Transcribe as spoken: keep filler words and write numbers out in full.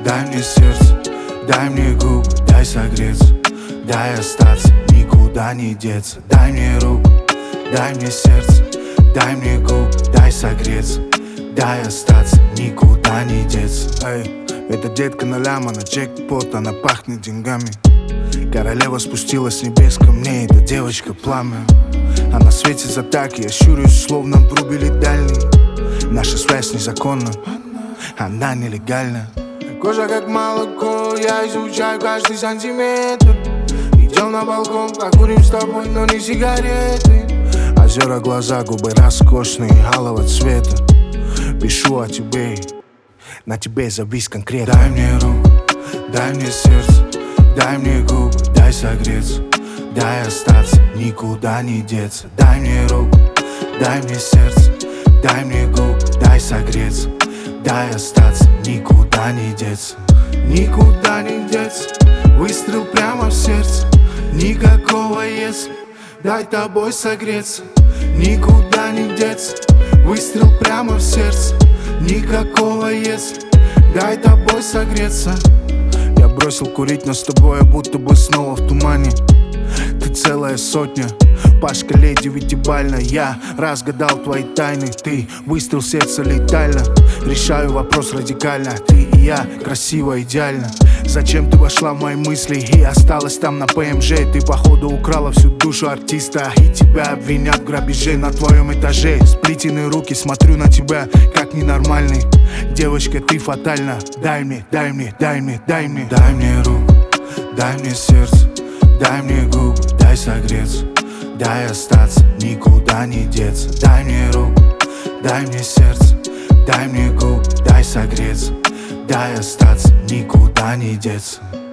Дай мне сердце, дай мне губы, дай согреться, дай остаться, никуда не деться. Дай мне руку, дай мне сердце, дай мне губы, дай согреться, дай остаться, никуда не деться. Эй, эта детка на ляма, на джекпот, она пахнет деньгами. Королева спустилась с небес ко мне, эта девочка пламя. Она светится так, я щурюсь, словно врубили дальний. Наша связь незаконна, она нелегальна. Кожа как молоко, я изучаю каждый сантиметр. Идем на балкон, покурим с тобой, но не сигареты. Озера, глаза, губы роскошные, алого цвета. Пишу о тебе, на тебе завис конкретно. Дай мне руку, дай мне сердце, дай мне губы, дай согреться, дай остаться, никуда не деться. Дай мне руку, дай мне сердце, дай мне губы, дай согреться, дай остаться, никуда не деться. Никуда не деться, выстрел прямо в сердце. Никакого если, дай тобой согреться. Никуда не деться, выстрел прямо в сердце. Никакого если, дай тобой согреться. Я бросил курить, но с тобой я будто бы снова в тумане. Ты целая сотня, по шкале девятибалльно. Я разгадал твои тайны, ты выстрел сердца летально. Решаю вопрос радикально, ты и я, красиво, идеально. Зачем ты вошла в мои мысли и осталась там на ПМЖ? Ты походу украла всю душу артиста, и тебя обвинят в грабеже на твоем этаже. Сплетенные руки, смотрю на тебя как ненормальный. Девочка, ты фатальна. Дай мне, дай мне, дай мне, дай мне. Дай мне руку, дай мне сердце, дай мне губы, дай согреться, дай остаться, никуда не деться. Дай мне руку, дай мне сердце, дай мне губы, дай согреться, дай остаться, никуда не деться.